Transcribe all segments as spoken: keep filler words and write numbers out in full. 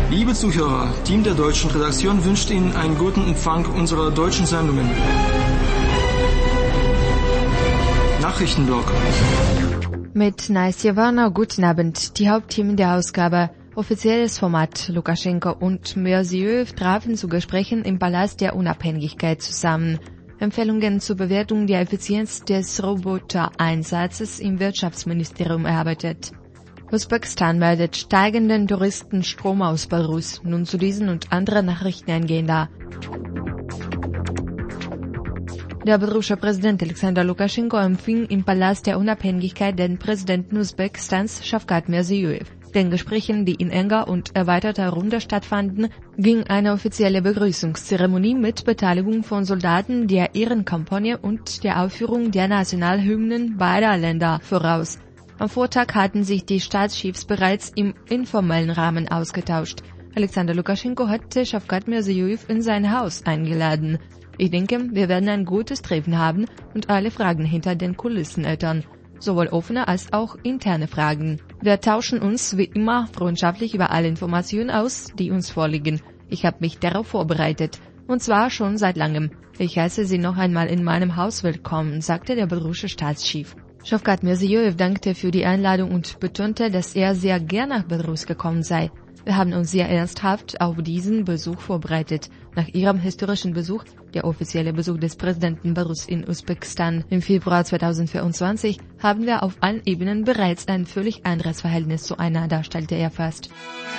Liebe Zuhörer, Team der deutschen Redaktion wünscht Ihnen einen guten Empfang unserer deutschen Sendungen. Nachrichtenblock. Mit Naisjevana, guten Abend. Die Hauptthemen der Ausgabe. Offizielles Format. Lukaschenko und Mirziyoyev trafen zu Gesprächen im Palast der Unabhängigkeit zusammen. Empfehlungen zur Bewertung der Effizienz des Robotereinsatzes im Wirtschaftsministerium erarbeitet. Usbekistan meldet steigenden Touristenstrom aus Belarus. Nun zu diesen und anderen Nachrichten eingehender. Der belarussische Präsident Alexander Lukaschenko empfing im Palast der Unabhängigkeit den Präsidenten Usbekistans Shavkat Mirziyoyev. Den Gesprächen, die in enger und erweiterter Runde stattfanden, ging eine offizielle Begrüßungszeremonie mit Beteiligung von Soldaten der Ehrenkampagne und der Aufführung der Nationalhymnen beider Länder voraus. Am Vortag hatten sich die Staatschefs bereits im informellen Rahmen ausgetauscht. Alexander Lukaschenko hatte Shavkat Mirziyoyev in sein Haus eingeladen. Ich denke, wir werden ein gutes Treffen haben und alle Fragen hinter den Kulissen erörtern. Sowohl offene als auch interne Fragen. Wir tauschen uns wie immer freundschaftlich über alle Informationen aus, die uns vorliegen. Ich habe mich darauf vorbereitet. Und zwar schon seit langem. Ich heiße Sie noch einmal in meinem Haus willkommen, sagte der belarussische Staatschef. Shavkat Mirziyoyev dankte für die Einladung und betonte, dass er sehr gern nach Belarus gekommen sei. Wir haben uns sehr ernsthaft auf diesen Besuch vorbereitet. Nach ihrem historischen Besuch, der offizielle Besuch des Präsidenten Belarus in Usbekistan im Februar zweitausendvierundzwanzig, haben wir auf allen Ebenen bereits ein völlig anderes Verhältnis zueinander, stellte er fest.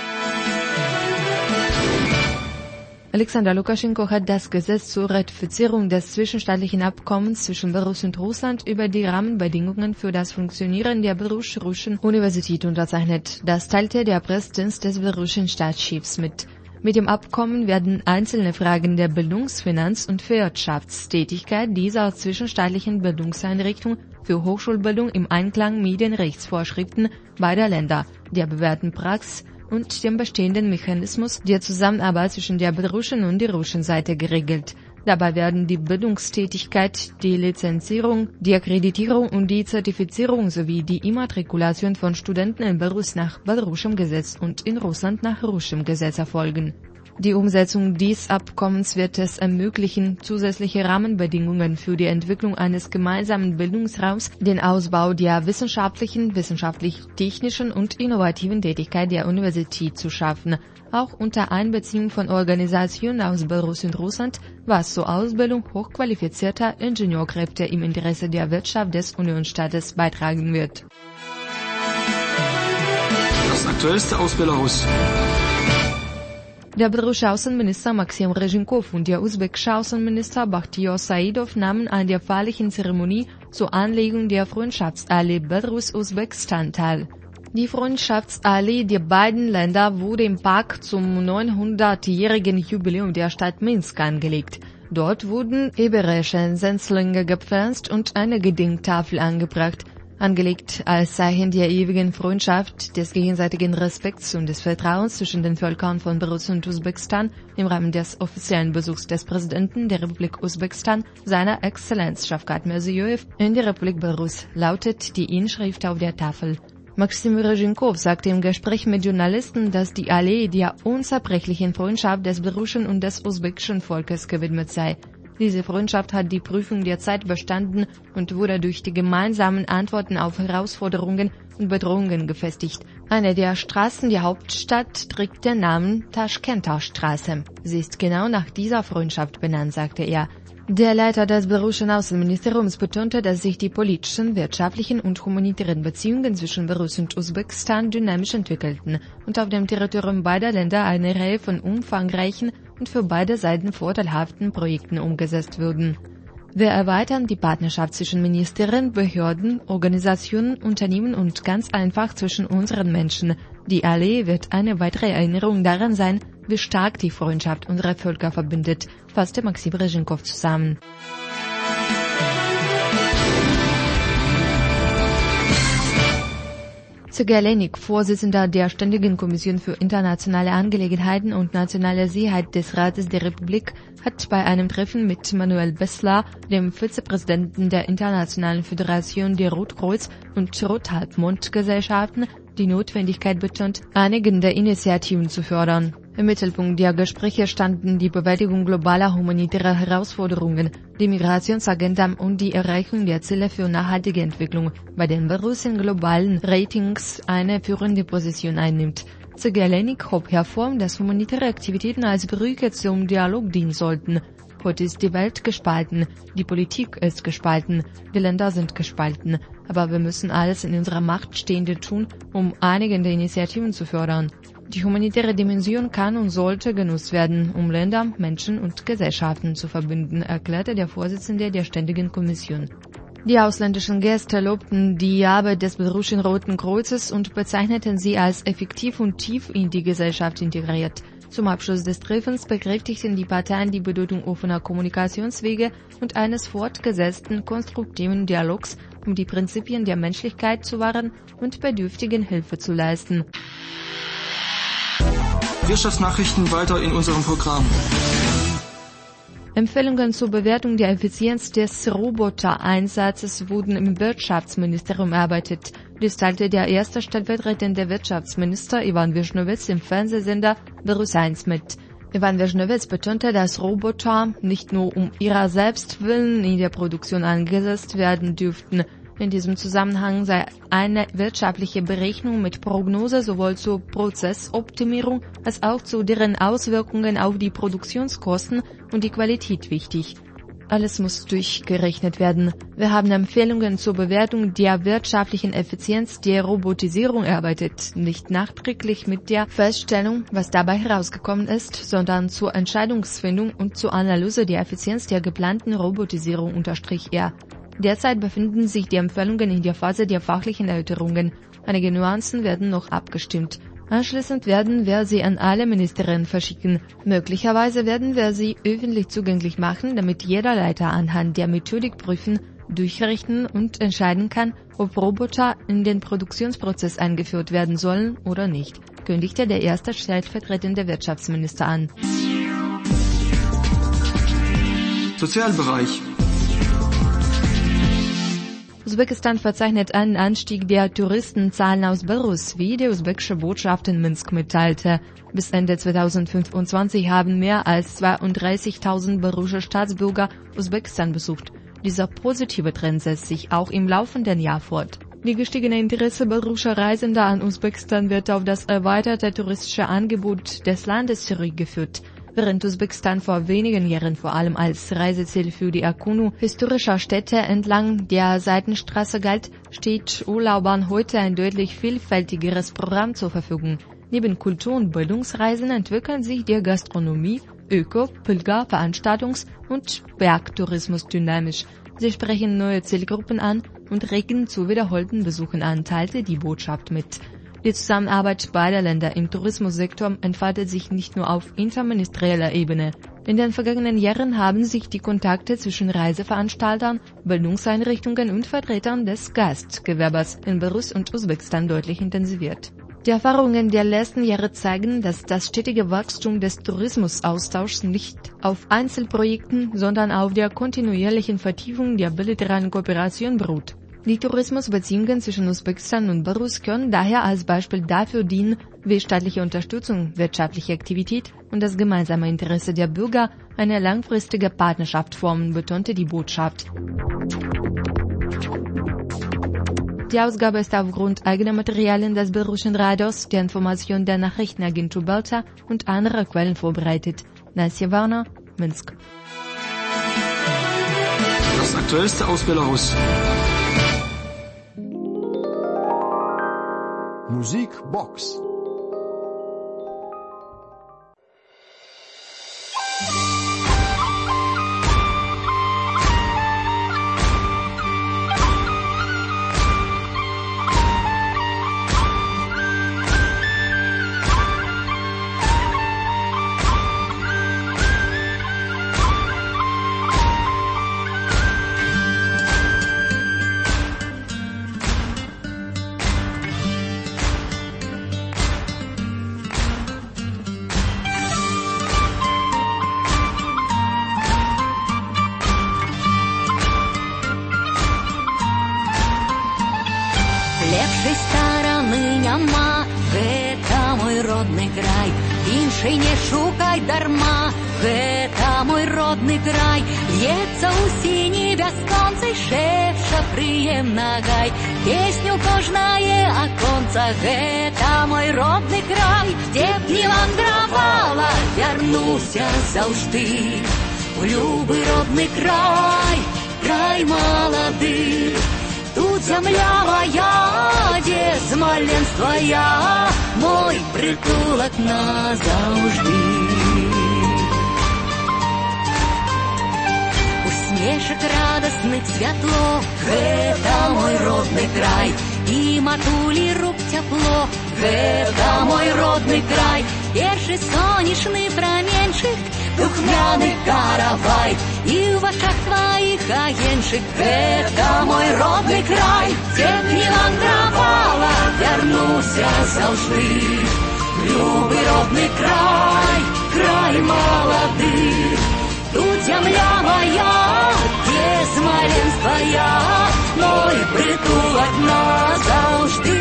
Alexander Lukaschenko hat das Gesetz zur Ratifizierung des zwischenstaatlichen Abkommens zwischen Belarus und Russland über die Rahmenbedingungen für das Funktionieren der belarussischen Universität unterzeichnet. Das teilte der Pressedienst des belarussischen Staatschefs mit. Mit dem Abkommen werden einzelne Fragen der Bildungs-, Finanz- und Wirtschaftstätigkeit dieser zwischenstaatlichen Bildungseinrichtung für Hochschulbildung im Einklang mit den Rechtsvorschriften beider Länder, der bewährten Praxis und dem bestehenden Mechanismus der Zusammenarbeit zwischen der belarussischen und der russischen Seite geregelt. Dabei werden die Bildungstätigkeit, die Lizenzierung, die Akkreditierung und die Zertifizierung sowie die Immatrikulation von Studenten in Belarus nach belarussischem Gesetz und in Russland nach russischem Gesetz erfolgen. Die Umsetzung dieses Abkommens wird es ermöglichen, zusätzliche Rahmenbedingungen für die Entwicklung eines gemeinsamen Bildungsraums, den Ausbau der wissenschaftlichen, wissenschaftlich-technischen und innovativen Tätigkeit der Universität zu schaffen, auch unter Einbeziehung von Organisationen aus Belarus und Russland, was zur Ausbildung hochqualifizierter Ingenieurkräfte im Interesse der Wirtschaft des Unionsstaates beitragen wird. Das Aktuellste aus Belarus. Der belarussische Außenminister Maxim Rezhenkov und der usbekische Außenminister Bakhtiyor Saidov nahmen an der feierlichen Zeremonie zur Anlegung der Freundschaftsallee Belarus-Usbekistan teil. Die Freundschaftsallee der beiden Länder wurde im Park zum neunhundertjährigen Jubiläum der Stadt Minsk angelegt. Dort wurden iberische Setzlinge gepflanzt und eine Gedenktafel angebracht. Angelegt als Zeichen der ewigen Freundschaft, des gegenseitigen Respekts und des Vertrauens zwischen den Völkern von Belarus und Usbekistan im Rahmen des offiziellen Besuchs des Präsidenten der Republik Usbekistan, seiner Exzellenz Shavkat Mirziyoyev, in der Republik Belarus, lautet die Inschrift auf der Tafel. Maxim Rezhenkov sagte im Gespräch mit Journalisten, dass die Allee der unzerbrechlichen Freundschaft des belarussischen und des usbekischen Volkes gewidmet sei. Diese Freundschaft hat die Prüfung der Zeit bestanden und wurde durch die gemeinsamen Antworten auf Herausforderungen und Bedrohungen gefestigt. Eine der Straßen der Hauptstadt trägt den Namen Taschkenter Straße. Sie ist genau nach dieser Freundschaft benannt, sagte er. Der Leiter des belarussischen Außenministeriums betonte, dass sich die politischen, wirtschaftlichen und humanitären Beziehungen zwischen Belarus und Usbekistan dynamisch entwickelten und auf dem Territorium beider Länder eine Reihe von umfangreichen und für beide Seiten vorteilhaften Projekten umgesetzt wurden. Wir erweitern die Partnerschaft zwischen Ministerien, Behörden, Organisationen, Unternehmen und ganz einfach zwischen unseren Menschen. Die Allee wird eine weitere Erinnerung daran sein, wie stark die Freundschaft unserer Völker verbindet, fasste Maxim Rezhenkov zusammen. Sergej Lenik, Vorsitzender der Ständigen Kommission für internationale Angelegenheiten und nationale Sicherheit des Rates der Republik, hat bei einem Treffen mit Manuel Bessler, dem Vizepräsidenten der Internationalen Föderation der Rotkreuz- und Rothalbmond-Gesellschaften, die Notwendigkeit betont, einigende Initiativen zu fördern. Im Mittelpunkt der Gespräche standen die Bewältigung globaler humanitärer Herausforderungen, die Migrationsagenda und die Erreichung der Ziele für nachhaltige Entwicklung, bei denen Belarus in globalen Ratings eine führende Position einnimmt. Zegelnik hob hervor, dass humanitäre Aktivitäten als Brücke zum Dialog dienen sollten. Heute ist die Welt gespalten, die Politik ist gespalten, die Länder sind gespalten, aber wir müssen alles in unserer Macht Stehende tun, um einigende Initiativen zu fördern. Die humanitäre Dimension kann und sollte genutzt werden, um Länder, Menschen und Gesellschaften zu verbinden, erklärte der Vorsitzende der Ständigen Kommission. Die ausländischen Gäste lobten die Arbeit des belarussischen Roten Kreuzes und bezeichneten sie als effektiv und tief in die Gesellschaft integriert. Zum Abschluss des Treffens bekräftigten die Parteien die Bedeutung offener Kommunikationswege und eines fortgesetzten konstruktiven Dialogs, um die Prinzipien der Menschlichkeit zu wahren und Bedürftigen Hilfe zu leisten. Wirtschaftsnachrichten weiter in unserem Programm. Empfehlungen zur Bewertung der Effizienz des Robotereinsatzes wurden im Wirtschaftsministerium erarbeitet. Dies teilte der erste stellvertretende Wirtschaftsminister Ivan Vishnowitz im Fernsehsender Belarus eins mit. Ivan Vishnowitz betonte, dass Roboter nicht nur um ihrer selbst willen in der Produktion eingesetzt werden dürften. In diesem Zusammenhang sei eine wirtschaftliche Berechnung mit Prognose sowohl zur Prozessoptimierung als auch zu deren Auswirkungen auf die Produktionskosten und die Qualität wichtig. Alles muss durchgerechnet werden. Wir haben Empfehlungen zur Bewertung der wirtschaftlichen Effizienz der Robotisierung erarbeitet, nicht nachträglich mit der Feststellung, was dabei herausgekommen ist, sondern zur Entscheidungsfindung und zur Analyse der Effizienz der geplanten Robotisierung, unterstrich er. Derzeit befinden sich die Empfehlungen in der Phase der fachlichen Erörterungen. Einige Nuancen werden noch abgestimmt. Anschließend werden wir sie an alle Ministerien verschicken. Möglicherweise werden wir sie öffentlich zugänglich machen, damit jeder Leiter anhand der Methodik prüfen, durchrechnen und entscheiden kann, ob Roboter in den Produktionsprozess eingeführt werden sollen oder nicht, kündigte der erste stellvertretende Wirtschaftsminister an. Sozialbereich. Usbekistan verzeichnet einen Anstieg der Touristenzahlen aus Belarus, wie die usbekische Botschaft in Minsk mitteilte. Bis Ende zweitausendfünfundzwanzig haben mehr als zweiunddreißigtausend belarussische Staatsbürger Usbekistan besucht. Dieser positive Trend setzt sich auch im laufenden Jahr fort. Die gestiegene Interesse belarussischer Reisender an Usbekistan wird auf das erweiterte touristische Angebot des Landes zurückgeführt. Während Usbekistan vor wenigen Jahren vor allem als Reiseziel für die Erkundung historischer Städte entlang der Seitenstraße galt, steht Urlaubern heute ein deutlich vielfältigeres Programm zur Verfügung. Neben Kultur- und Bildungsreisen entwickeln sich die Gastronomie, Öko-, Pilger-, Veranstaltungs- und Bergtourismus dynamisch. Sie sprechen neue Zielgruppen an und regen zu wiederholten Besuchen an, teilte die Botschaft mit. Die Zusammenarbeit beider Länder im Tourismussektor entfaltet sich nicht nur auf interministerieller Ebene. In den vergangenen Jahren haben sich die Kontakte zwischen Reiseveranstaltern, Bildungseinrichtungen und Vertretern des Gastgewerbes in Belarus und Usbekistan deutlich intensiviert. Die Erfahrungen der letzten Jahre zeigen, dass das stetige Wachstum des Tourismusaustauschs nicht auf Einzelprojekten, sondern auf der kontinuierlichen Vertiefung der bilateralen Kooperation beruht. Die Tourismusbeziehungen zwischen Usbekistan und Belarus können daher als Beispiel dafür dienen, wie staatliche Unterstützung, wirtschaftliche Aktivität und das gemeinsame Interesse der Bürger eine langfristige Partnerschaft formen, betonte die Botschaft. Die Ausgabe ist aufgrund eigener Materialien des belarussischen Radios, der Information der Nachrichtenagentur Belta und anderer Quellen vorbereitet. Nasja Warner, Minsk. Das Aktuellste aus Belarus. Musikbox. Лепшей стороны нема, это мой родный край, інший не шукай дарма. Гэта мой родны край, льецца ў сіні бясконцай, шэпча прыемна гай. Песню кожнае аконца, гэта мой родны край. Дзе б не вандравала, вярнуся заўжды у любы родны край, край малады. Тут зямля моя, дзе з маленства я, мой прытулак назаўжды. Усмешак радасных святло, гэта мой родны край. І матулі рук цяпло, гэта мой родны край. Першы сонечны праменьчык, духмяны каравай, і ў вачах тваіх агеньчык, гэта мой родны край. Дзе б не вандравала, вярнуся заўжды в любы родны край, край малады. Тут зямля моя, дзе з маленства я, мой прытулак назаўжды.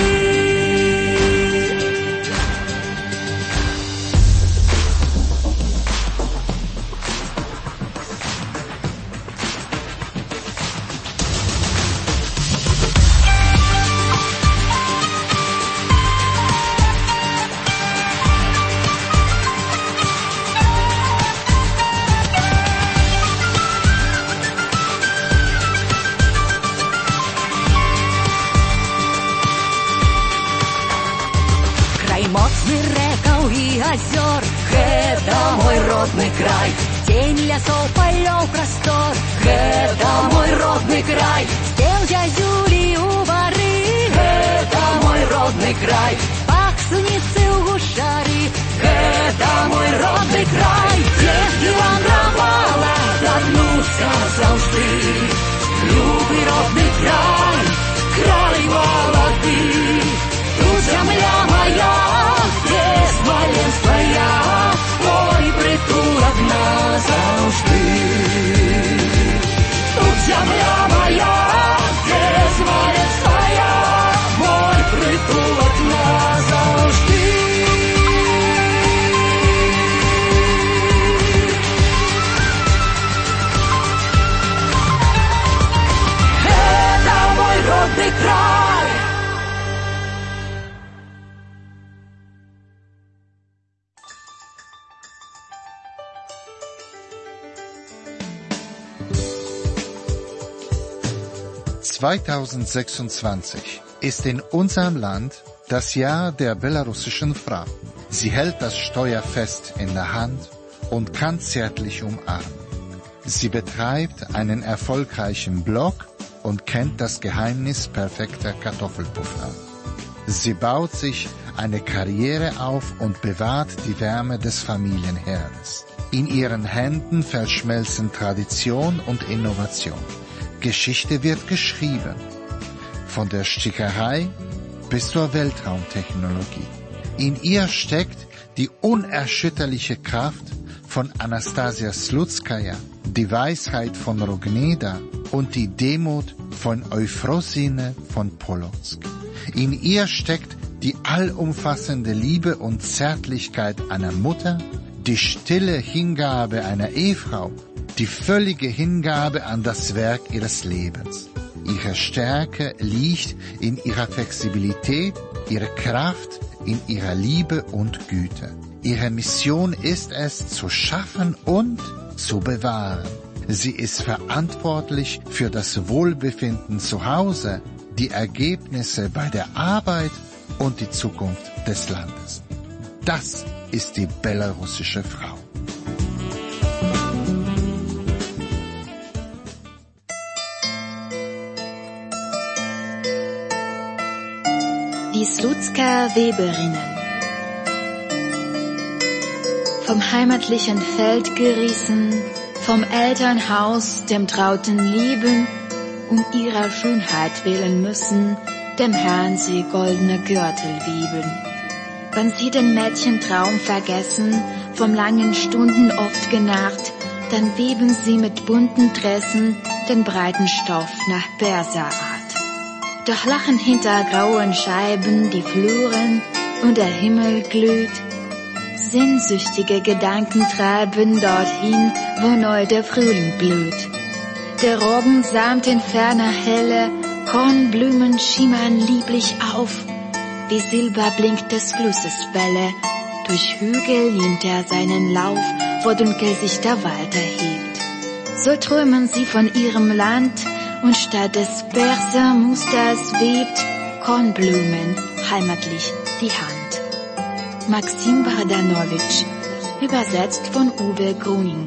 Азёр, гэта мой родны край. Тень лясоў, палёў, прастор, гэта мой родны край. Спеў дзядзюлі ў бары, гэта мой родны край. Пах суніцы ў гушары, гэта мой родны край. Дзе б вандравала, вярнуся заўжды любы родны край, край малады. Тут зямля моя, дзе з маленства я, мой прытулак назаўжды. Тут зямля моя, дзе з маленства я, мой прытулак назаўжды. Гэта мой родны край. zweitausendsechsundzwanzig ist in unserem Land das Jahr der belarussischen Frau. Sie hält das Steuerfest in der Hand und kann zärtlich umarmen. Sie betreibt einen erfolgreichen Blog und kennt das Geheimnis perfekter Kartoffelpuffer. Sie baut sich eine Karriere auf und bewahrt die Wärme des Familienherdes. In ihren Händen verschmelzen Tradition und Innovation. Geschichte wird geschrieben, von der Stickerei bis zur Weltraumtechnologie. In ihr steckt die unerschütterliche Kraft von Anastasia Slutskaya, die Weisheit von Rogneda und die Demut von Euphrosine von Polotsk. In ihr steckt die allumfassende Liebe und Zärtlichkeit einer Mutter, die stille Hingabe einer Ehefrau, die völlige Hingabe an das Werk ihres Lebens. Ihre Stärke liegt in ihrer Flexibilität, ihre Kraft in ihrer Liebe und Güte. Ihre Mission ist es, zu schaffen und zu bewahren. Sie ist verantwortlich für das Wohlbefinden zu Hause, die Ergebnisse bei der Arbeit und die Zukunft des Landes. Das ist die belarussische Frau. Die Slutska-Weberinnen. Vom heimatlichen Feld gerissen, vom Elternhaus, dem trauten Lieben, um ihrer Schönheit willen müssen, dem Herrn sie goldene Gürtel wieben. Wenn sie den Mädchentraum vergessen, vom langen Stunden oft genarrt, dann weben sie mit bunten Dressen den breiten Stoff nach Perserart. Doch lachen hinter grauen Scheiben die Fluren und der Himmel glüht. Sehnsüchtige Gedanken treiben dorthin, wo neu der Frühling blüht. Der Roggen samt in ferner Helle, Kornblumen schimmern lieblich auf. Wie Silber blinkt des Flusses Welle, durch Hügel nimmt er seinen Lauf, wo dunkel sich der Wald erhebt. So träumen sie von ihrem Land, und statt des Persermusters webt Kornblumen heimatlich die Hand. Maxim Bogdanowitsch, übersetzt von Uwe Gruning.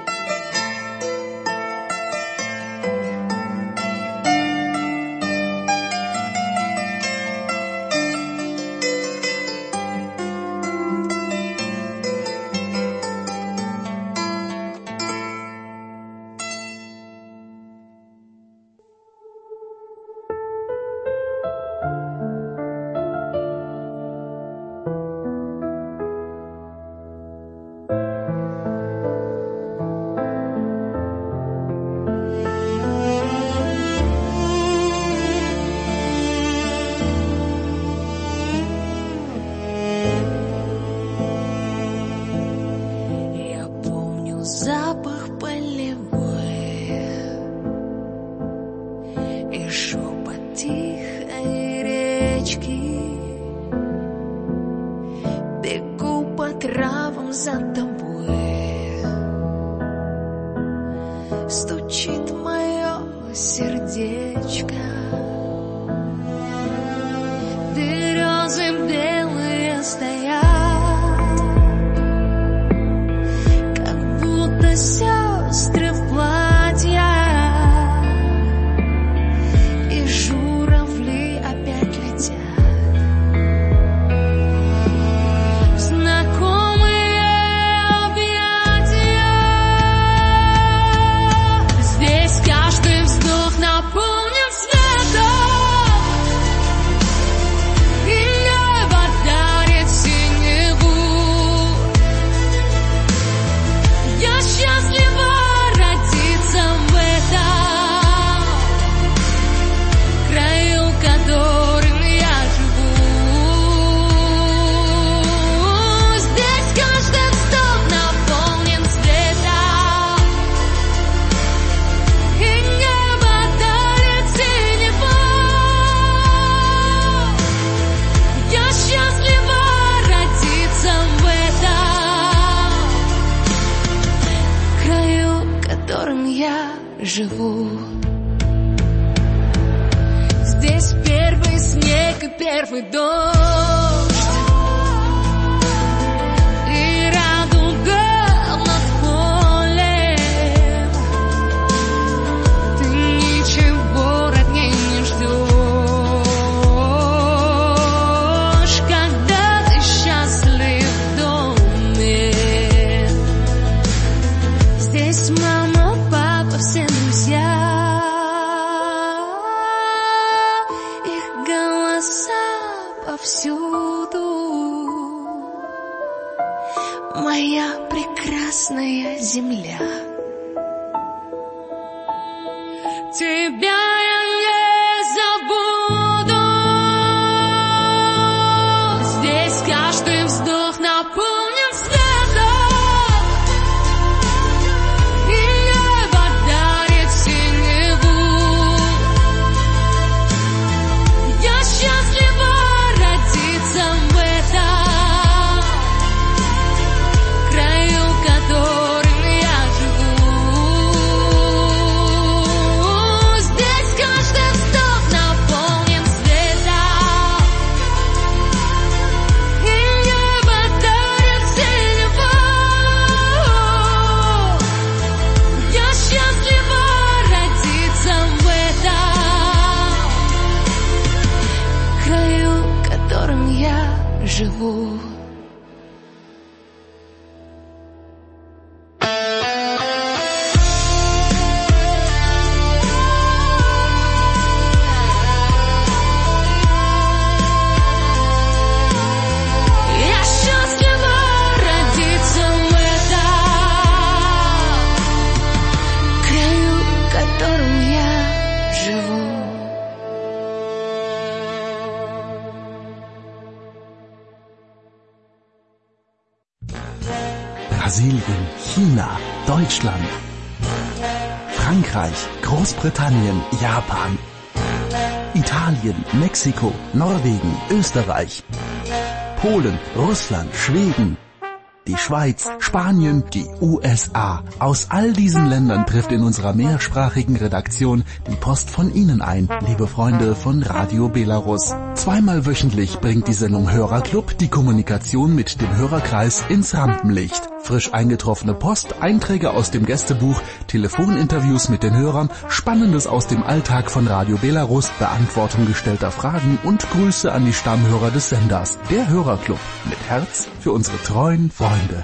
Живу. Здесь первый снег и первый дождь, и радуга над полем. Ты ничего родней не ждешь, когда ты счастлив в доме. Здесь мама, папа, все друзья, их голоса повсюду. Моя прекрасная земля. Тебя я не забуду. Здесь каждый вздох наполнен светом, и небо дарит синеву. Я счастлива родиться в этом краю, которым я живу. Здесь каждый вздох наполнен светом, и небо дарит синеву. Я счастлива родиться в этом краю, которым я живу. Я счастлива родиться в этом краю, которым я живу. Brasilien, China, Deutschland, Frankreich, Großbritannien, Japan, Italien, Mexiko, Norwegen, Österreich, Polen, Russland, Schweden, die Schweiz, Spanien, die U S A. Aus all diesen Ländern trifft in unserer mehrsprachigen Redaktion die Post von Ihnen ein, liebe Freunde von Radio Belarus. Zweimal wöchentlich bringt die Sendung Hörerclub die Kommunikation mit dem Hörerkreis ins Rampenlicht. Frisch eingetroffene Post, Einträge aus dem Gästebuch, Telefoninterviews mit den Hörern, Spannendes aus dem Alltag von Radio Belarus, Beantwortung gestellter Fragen und Grüße an die Stammhörer des Senders. Der Hörerclub mit Herz für unsere treuen Freunde.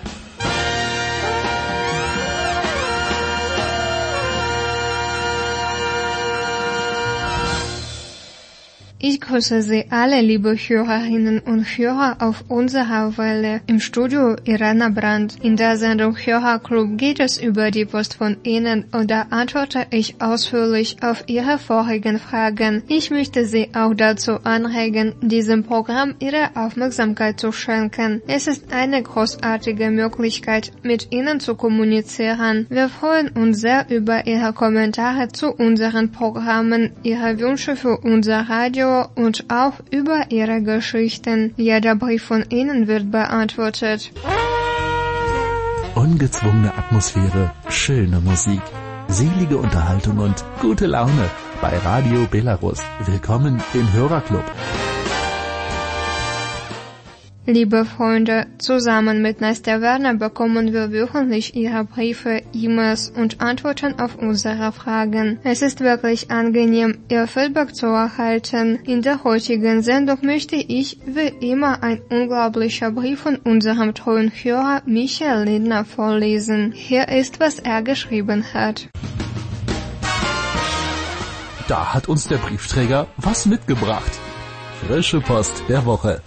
Ich grüße Sie alle, liebe Hörerinnen und Hörer auf unserer Welle. Im Studio Irena Brandt. In der Sendung Hörerclub geht es über die Post von Ihnen und da antworte ich ausführlich auf Ihre vorigen Fragen. Ich möchte Sie auch dazu anregen, diesem Programm Ihre Aufmerksamkeit zu schenken. Es ist eine großartige Möglichkeit, mit Ihnen zu kommunizieren. Wir freuen uns sehr über Ihre Kommentare zu unseren Programmen, Ihre Wünsche für unser Radio und auch über Ihre Geschichten. Jeder Brief von Ihnen wird beantwortet. Ungezwungene Atmosphäre, schöne Musik, selige Unterhaltung und gute Laune bei Radio Belarus. Willkommen im Hörerclub. Liebe Freunde, zusammen mit Nastja Werner bekommen wir wöchentlich Ihre Briefe, E-Mails und Antworten auf unsere Fragen. Es ist wirklich angenehm, Ihr Feedback zu erhalten. In der heutigen Sendung möchte ich, wie immer, ein unglaublicher Brief von unserem treuen Hörer Michael Lindner vorlesen. Hier ist, was er geschrieben hat. Da hat uns der Briefträger was mitgebracht. Frische Post der Woche.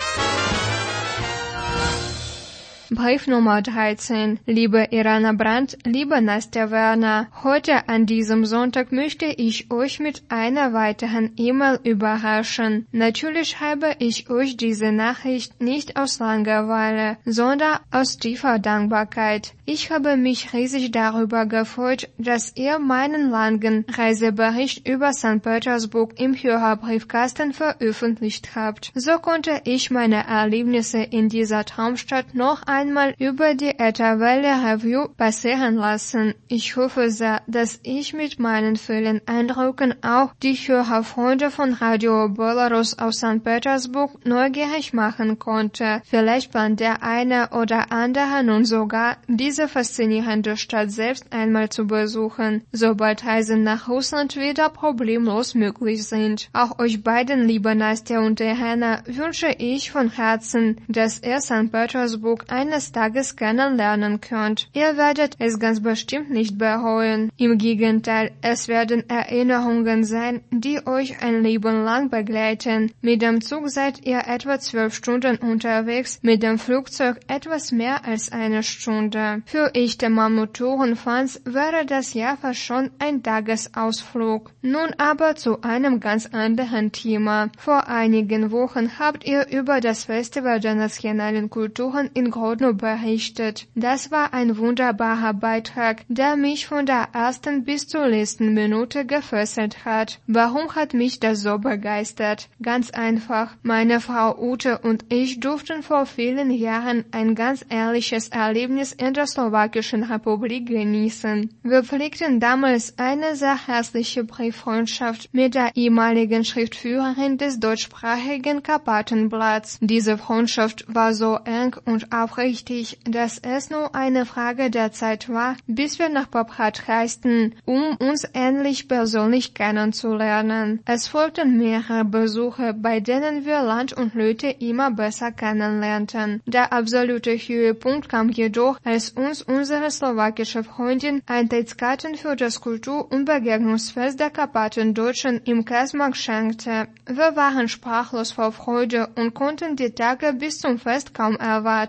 Brief Nummer dreizehn. Liebe Irena Brandt, liebe Nastja Werner, heute an diesem Sonntag möchte ich euch mit einer weiteren E-Mail überraschen. Natürlich schreibe ich euch diese Nachricht nicht aus Langeweile, sondern aus tiefer Dankbarkeit. Ich habe mich riesig darüber gefreut, dass ihr meinen langen Reisebericht über Sankt Petersburg im Hörerbriefkasten veröffentlicht habt. So konnte ich meine Erlebnisse in dieser Traumstadt noch einmal über die Ätherwelle Review passieren lassen. Ich hoffe sehr, dass ich mit meinen vielen Eindrücken auch die Hörerfreunde von Radio Belarus aus Sankt Petersburg neugierig machen konnte. Vielleicht plant der eine oder andere nun sogar, diese faszinierende Stadt selbst einmal zu besuchen, sobald Reisen nach Russland wieder problemlos möglich sind. Auch euch beiden, liebe Nastja und Irena, wünsche ich von Herzen, dass ihr Sankt Petersburg eines Tages kennenlernen könnt. Ihr werdet es ganz bestimmt nicht bereuen. Im Gegenteil, es werden Erinnerungen sein, die euch ein Leben lang begleiten. Mit dem Zug seid ihr etwa zwölf Stunden unterwegs, mit dem Flugzeug etwas mehr als eine Stunde. Für echte Mammutourenfans wäre das ja fast schon ein Tagesausflug. Nun aber zu einem ganz anderen Thema. Vor einigen Wochen habt ihr über das Festival der nationalen Kulturen in Grodno berichtet. Das war ein wunderbarer Beitrag, der mich von der ersten bis zur letzten Minute gefesselt hat. Warum hat mich das so begeistert? Ganz einfach. Meine Frau Ute und ich durften vor vielen Jahren ein ganz ehrliches Erlebnis in der Slowakischen Republik genießen. Wir pflegten damals eine sehr herzliche Brieffreundschaft mit der ehemaligen Schriftführerin des deutschsprachigen Karpatenblatts. Diese Freundschaft war so eng und aufrichtig, dass es nur eine Frage der Zeit war, bis wir nach Poprad reisten, um uns endlich persönlich kennenzulernen. Es folgten mehrere Besuche, bei denen wir Land und Leute immer besser kennenlernten. Der absolute Höhepunkt kam jedoch, als uns unsere slowakische Freundin Eintrittskarten für das Kultur- und Begegnungsfest der Karpatendeutschen im Kasmark schenkte. Wir waren sprachlos vor Freude und konnten die Tage bis zum Fest kaum erwarten.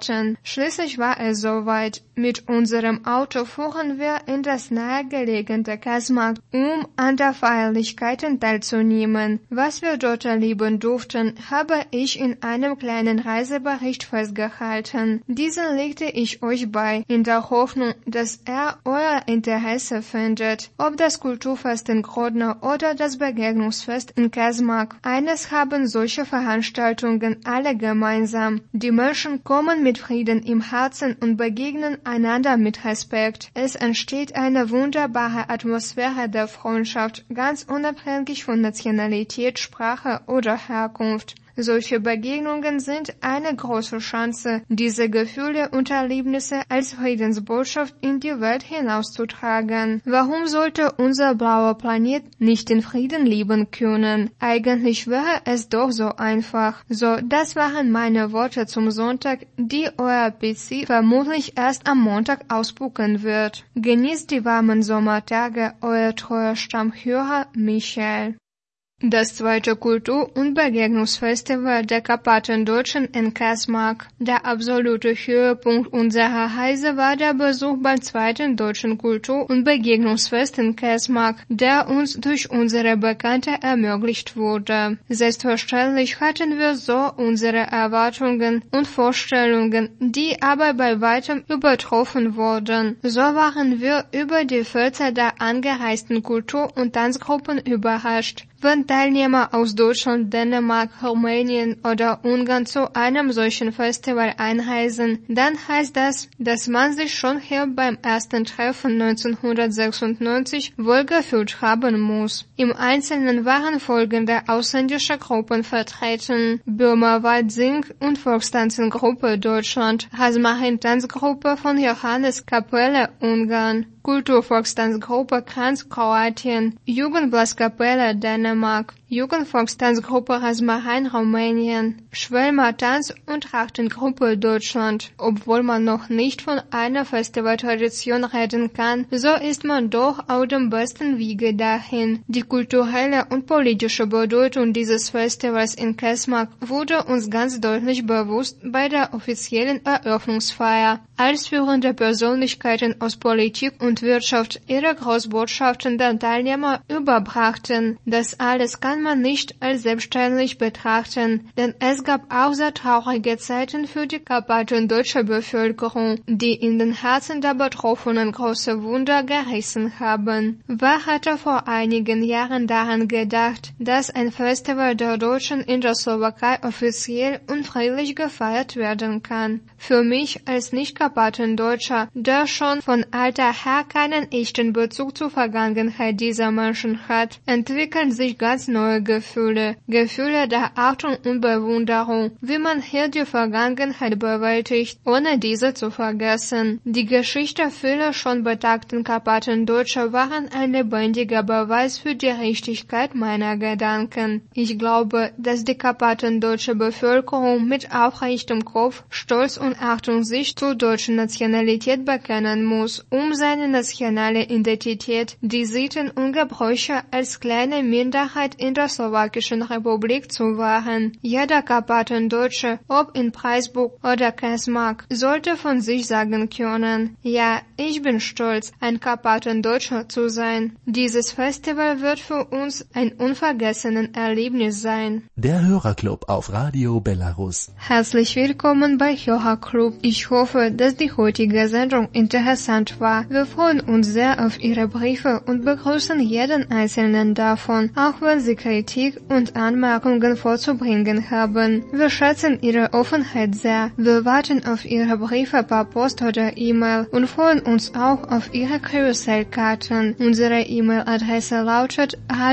Schließlich war es soweit. Mit unserem Auto fuhren wir in das nahegelegene Kasmarkt, um an der Feierlichkeiten teilzunehmen. Was wir dort erleben durften, habe ich in einem kleinen Reisebericht festgehalten. Diesen legte ich euch bei, in der Hoffnung, dass er euer Interesse findet. Ob das Kulturfest in Grodno oder das Begegnungsfest in Kasmark. Eines haben solche Veranstaltungen alle gemeinsam. Die Menschen kommen mit Frieden im Herzen und begegnen einander mit Respekt. Es entsteht eine wunderbare Atmosphäre der Freundschaft, ganz unabhängig von Nationalität, Sprache oder Herkunft. Solche Begegnungen sind eine große Chance, diese Gefühle und Erlebnisse als Friedensbotschaft in die Welt hinauszutragen. Warum sollte unser blauer Planet nicht in Frieden leben können? Eigentlich wäre es doch so einfach. So, das waren meine Worte zum Sonntag, die euer P C vermutlich erst am Montag ausspucken wird. Genießt die warmen Sommertage, euer treuer Stammhörer Michael. Das zweite Kultur- und Begegnungsfestival der Karpatendeutschen in Kasmark. Der absolute Höhepunkt unserer Reise war der Besuch beim zweiten deutschen Kultur- und Begegnungsfest in Kasmark, der uns durch unsere Bekannte ermöglicht wurde. Selbstverständlich hatten wir so unsere Erwartungen und Vorstellungen, die aber bei weitem übertroffen wurden. So waren wir über die Vielzahl der angereisten Kultur- und Tanzgruppen überrascht. Wenn Teilnehmer aus Deutschland, Dänemark, Rumänien oder Ungarn zu einem solchen Festival einreisen, dann heißt das, dass man sich schon hier beim ersten Treffen neunzehnhundertsechsundneunzig wohlgefühlt haben muss. Im Einzelnen waren folgende ausländische Gruppen vertreten: Birma Wald Sing und Volkstanzengruppe Deutschland, Rasmarin-Tanzgruppe von Johannes Kapelle Ungarn, Kulturvolkstanzgruppe Kranz Kroatien, Jugendblaskapelle Dänemark, Jugendvolkstanzgruppe Rasmarin Rumänien, Schwelmer Tanz- und Trachtengruppe Deutschland. Obwohl man noch nicht von einer Festivaltradition reden kann, so ist man doch auf dem besten Wege dahin. Die kulturelle und politische Bedeutung dieses Festivals in Kasmark wurde uns ganz deutlich bewusst bei der offiziellen Eröffnungsfeier, als führende Persönlichkeiten aus Politik und Wirtschaft ihre Großbotschaften den Teilnehmer überbrachten. Das alles kann man nicht als selbstständig betrachten, denn es gab auch sehr traurige Zeiten für die karpatendeutsche Bevölkerung, die in den Herzen der Betroffenen große Wunder gerissen haben. Wer hätte vor einigen Jahren daran gedacht, dass ein Festival der Deutschen in der Slowakei offiziell und friedlich gefeiert werden kann? Für mich als Nicht-Karpatendeutscher, der schon von alter her keinen echten Bezug zur Vergangenheit dieser Menschen hat, entwickeln sich ganz neue Gefühle, Gefühle der Achtung und Bewunderung, wie man hier die Vergangenheit bewältigt, ohne diese zu vergessen. Die Geschichte vieler schon betagten Karpatendeutscher waren ein lebendiger Beweis für die Richtigkeit meiner Gedanken. Ich glaube, dass die karpatendeutsche Bevölkerung mit aufrechtem Kopf, Stolz und Achtung sich zur deutschen Nationalität bekennen muss, um seine nationale Identität, die Sitten und Gebräuche als kleine Minderheit in der Slowakischen Republik zu wahren. Jeder Karpatendeutsche, ob in Preisburg oder Kasmark, sollte von sich sagen können: Ja, ich bin stolz, ein Karpatendeutscher zu sein. Dieses Festival wird für uns ein unvergessenes Erlebnis sein. Der Hörerclub auf Radio Belarus. Herzlich willkommen bei Hörerclub. Ich hoffe, dass die heutige Sendung interessant war. Wir freuen uns sehr auf Ihre Briefe und begrüßen jeden einzelnen davon, auch wenn Sie Kritik und Anmerkungen vorzubringen haben. Wir schätzen Ihre Offenheit sehr. Wir warten auf Ihre Briefe per Post oder E-Mail und freuen uns auch auf Ihre Karussellkarten. Unsere E-Mail-Adresse lautet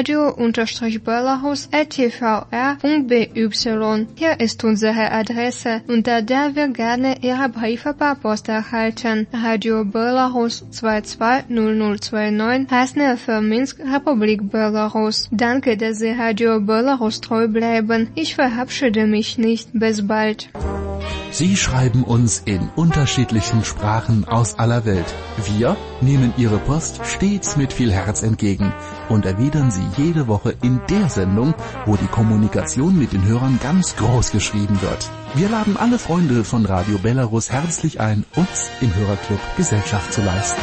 radio-belarus at t v r punkt b y. Hier ist unsere Adresse, unter der wir gerne Ihre Briefe per Post erhalten. Radio Belarus zwei zwei null null zwei neun, Hasne für Minsk, Republik Belarus. Danke, dass Sie Radio Belarus treu bleiben. Ich verabschiede mich nicht. Bis bald. Sie schreiben uns in unterschiedlichen Sprachen aus aller Welt. Wir nehmen Ihre Post stets mit viel Herz entgegen und erwidern sie jede Woche in der Sendung, wo die Kommunikation mit den Hörern ganz groß geschrieben wird. Wir laden alle Freunde von Radio Belarus herzlich ein, uns im Hörerclub Gesellschaft zu leisten.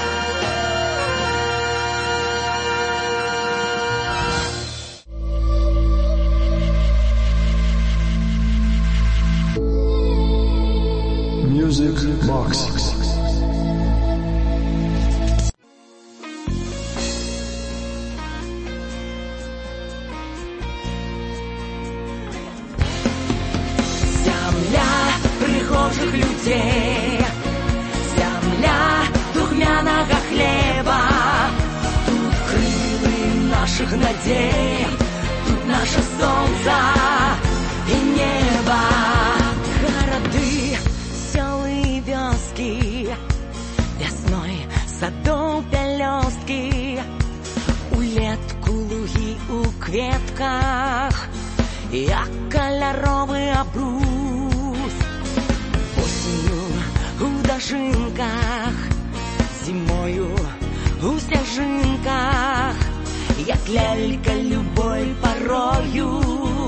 Music Box. Земля прихожих людей, земля духмяного хлеба, тут крылы наших надей, тут наше солнце и небо. Городы, села и вёски, весной садов пелёстки, улетку луги у кветках, як кольоровий обрус. Осенью у дожинках, зимою у снежинках, як лялька любой порою,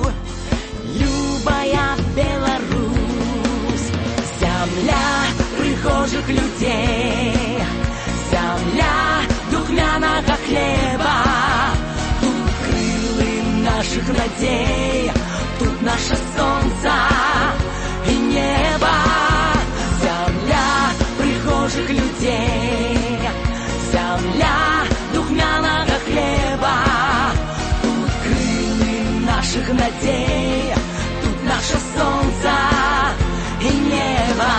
любая Беларусь. Земля прихожих людей, земля духмяного хлеба, тут крылы наших надей, тут наше солнце и небо. Земля прихожих людей, земля духмяного хлеба, тут крылы наших надей, тут наше солнце и небо.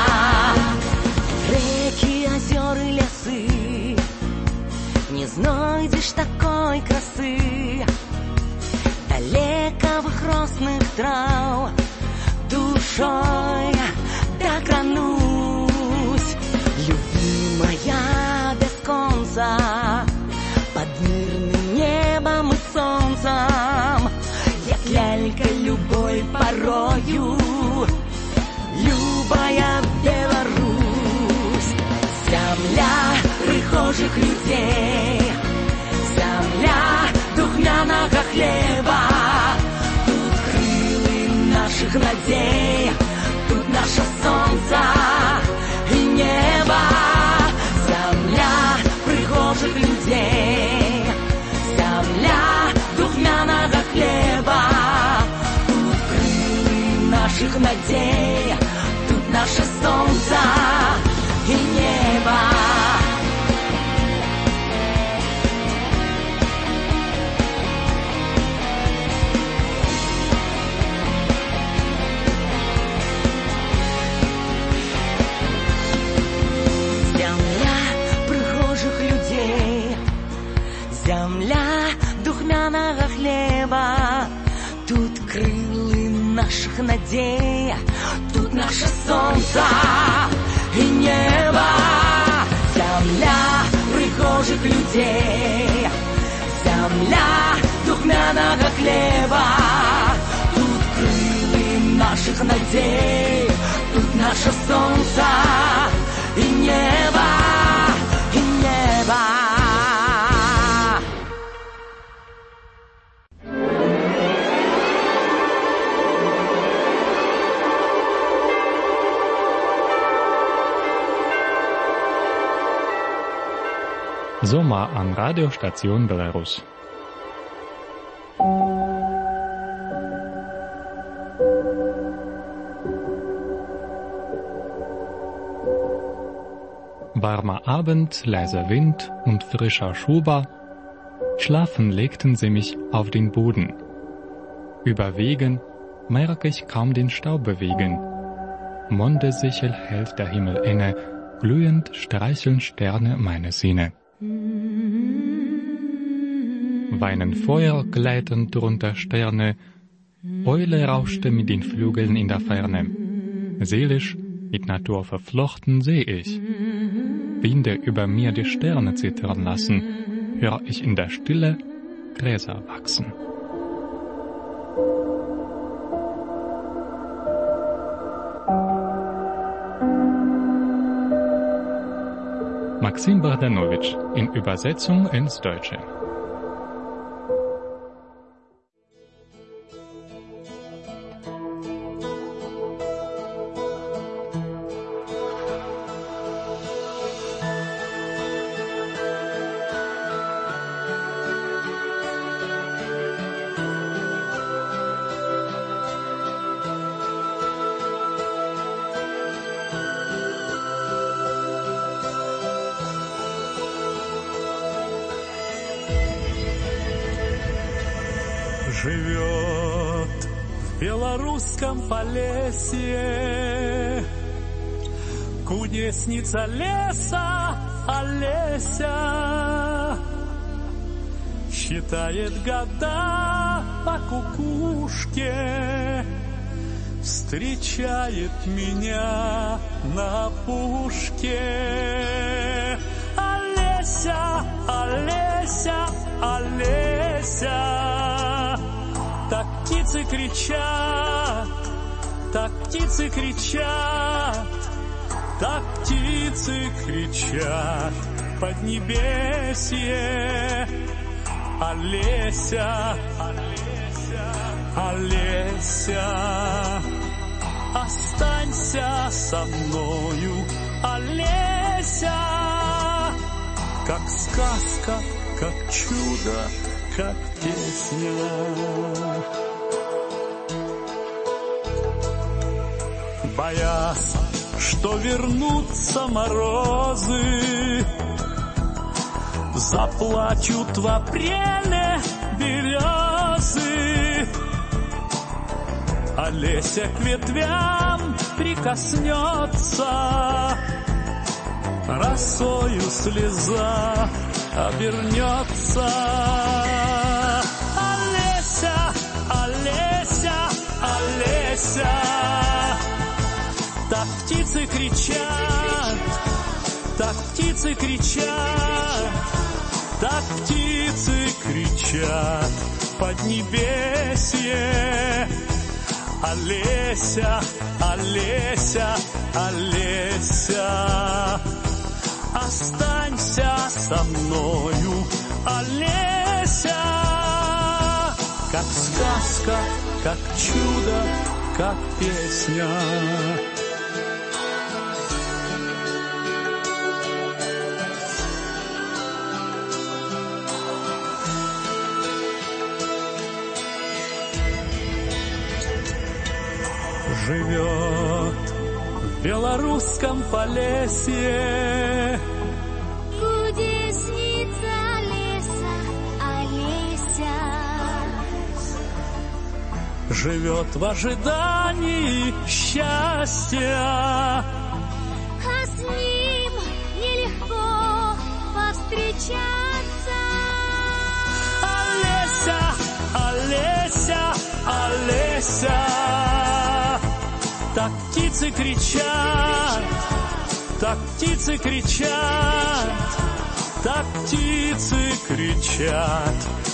Реки, озера и лесы, не знайдешь такой красы, далековых росных трав, душой докранусь. Любимая без конца, под мирным небом и солнцем, як лялька любой порою, любая Беларусь. Земля прихожих людей, земля духмяного хлеба, тут крылы наших надей, тут наше солнце и небо. Земля прихожих людей, земля духмяного хлеба, тут крылы наших надей, тут наше солнце и небо. Земля духмяного хлеба, тут крылы наших надей, тут наше солнце и небо. Земля прихожих людей, земля духмяного хлеба, тут крылы наших надей, тут наше солнце и небо, и небо. Sommer an Radiostation Belarus. Warmer Abend, leiser Wind und frischer Schuber. Schlafen legten sie mich auf den Boden. Über Wegen merke ich kaum den Staub bewegen. Mondesichel hält der Himmel inne, glühend streicheln Sterne meine Sinne. Weinen Feuer gleiten drunter Sterne, Eule rauschte mit den Flügeln in der Ferne. Seelisch, mit Natur verflochten, seh ich. Winde über mir die Sterne zittern lassen, hör ich in der Stille Gräser wachsen. Maxim Bogdanovich in Übersetzung ins Deutsche. Живет в белорусском Полесье кудесница леса Олеся. Считает года по кукушке, встречает меня на опушке. Олеся, Олеся, Олеся. Так птицы кричат, так птицы кричат, так птицы кричат поднебесье. Олеся, Олеся, Олеся, останься со мною, Олеся. Как сказка, как чудо, как песня. Боясь, что вернутся морозы, заплачут в апреле березы. Олеся к ветвям прикоснется, росою слеза обернется. Олеся, Олеся, Олеся. Так птицы кричат, так птицы кричат, так птицы кричат поднебесье. Олеся, Олеся, Олеся, останься со мною, Олеся. Как сказка, как чудо, как песня. Живет в белорусском Полесье кудесница леса Олеся. Живет в ожидании счастья, а с ним нелегко повстречаться. Олеся, Олеся, Олеся. Так птицы кричат, так птицы кричат, так птицы кричат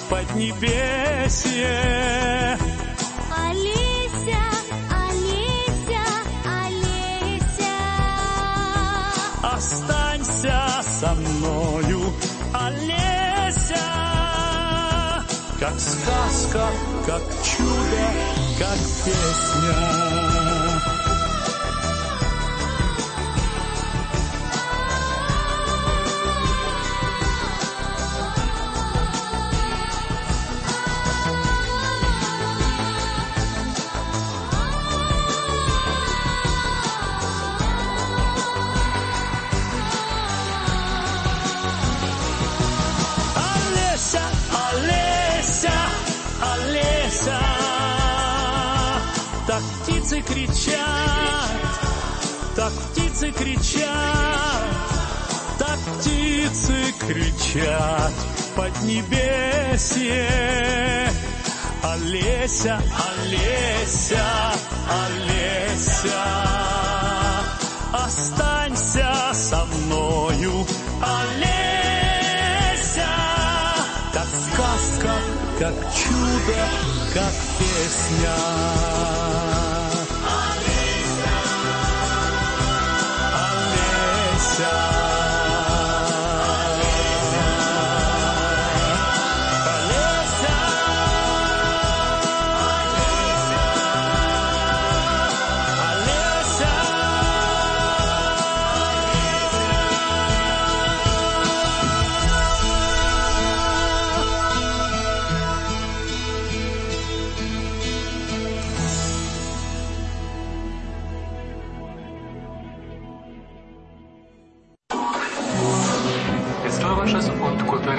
поднебесье. Олеся, Олеся, Олеся, останься со мною, Олеся. Как сказка, как чудо, как песня. Так птицы кричат, так птицы кричат, так птицы кричат поднебесье. Олеся, Олеся, Олеся, останься со мною, Олеся. Как сказка, как чудо, как песня. Олеся, Олеся.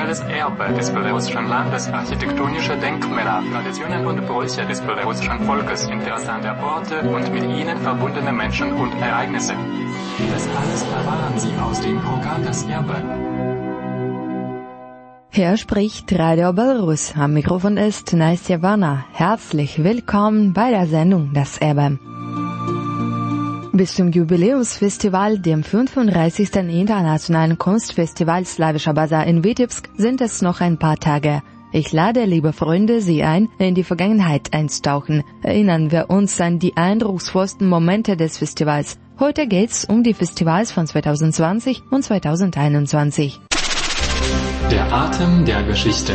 immaterielles Erbe des belarussischen Landes, architektonische Denkmäler, Traditionen und Bräuche des belarussischen Volkes, interessante Orte und mit ihnen verbundene Menschen und Ereignisse. Das alles erfahren Sie aus dem Programm Das Erbe. Hier spricht Radio Belarus. Am Mikrofon ist Nastja Warner. Herzlich willkommen bei der Sendung Das Erbe. Bis zum Jubiläumsfestival, dem fünfunddreißigsten Internationalen Kunstfestival Slawischer Basar in Witebsk, sind es noch ein paar Tage. Ich lade, liebe Freunde, Sie ein, in die Vergangenheit einzutauchen. Erinnern wir uns an die eindrucksvollsten Momente des Festivals. Heute geht's um die Festivals von zweitausendzwanzig und zweitausendeinundzwanzig. Der Atem der Geschichte.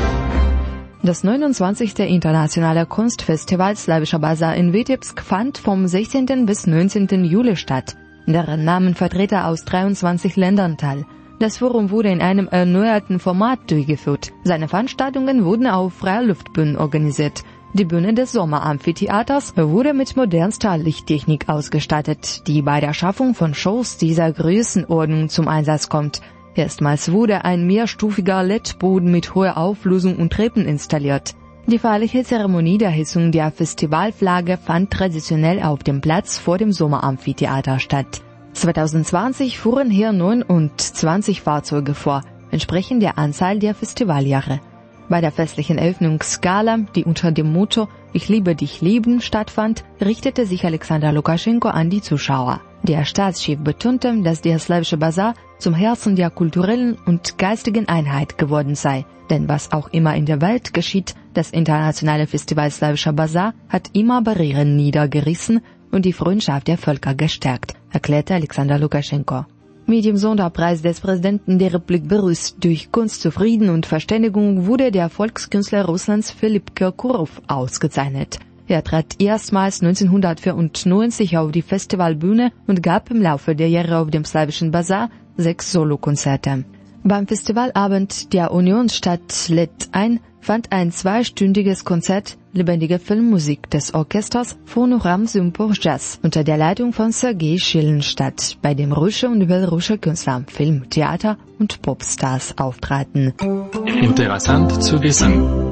Das neunundzwanzigste Internationale Kunstfestival Slawischer Basar in Witebsk fand vom sechzehnten bis neunzehnten Juli statt. Daran nahmen Vertreter aus dreiundzwanzig Ländern teil. Das Forum wurde in einem erneuerten Format durchgeführt. Seine Veranstaltungen wurden auf Freiluftbühnen organisiert. Die Bühne des Sommeramphitheaters wurde mit modernster Lichttechnik ausgestattet, die bei der Schaffung von Shows dieser Größenordnung zum Einsatz kommt. Erstmals wurde ein mehrstufiger L E D-Boden mit hoher Auflösung und Treppen installiert. Die feierliche Zeremonie der Hissung der Festivalflagge fand traditionell auf dem Platz vor dem Sommeramphitheater statt. zweitausendzwanzig fuhren hier neunundzwanzig Fahrzeuge vor, entsprechend der Anzahl der Festivaljahre. Bei der festlichen Eröffnungsgala, die unter dem Motto »Ich liebe dich lieben« stattfand, richtete sich Alexander Lukaschenko an die Zuschauer. Der Staatschef betonte, dass der Slawische Basar zum Herzen der kulturellen und geistigen Einheit geworden sei. Denn was auch immer in der Welt geschieht, das internationale Festival Slawischer Basar hat immer Barrieren niedergerissen und die Freundschaft der Völker gestärkt, erklärte Alexander Lukaschenko. Mit dem Sonderpreis des Präsidenten der Republik Belarus durch Kunst zu Frieden und Verständigung wurde der Volkskünstler Russlands Filip Kirkorov ausgezeichnet. Er trat erstmals neunzehnhundertvierundneunzig auf die Festivalbühne und gab im Laufe der Jahre auf dem Slawischen Basar sechs Solokonzerte. Beim Festivalabend der Unionsstadt lädt ein fand ein zweistündiges Konzert lebendige Filmmusik des Orchesters Phonogram Sympor Jazz unter der Leitung von Sergei Schilin statt, bei dem russische und belarussische Künstler, Film, Theater und Popstars auftraten. Interessant zu wissen.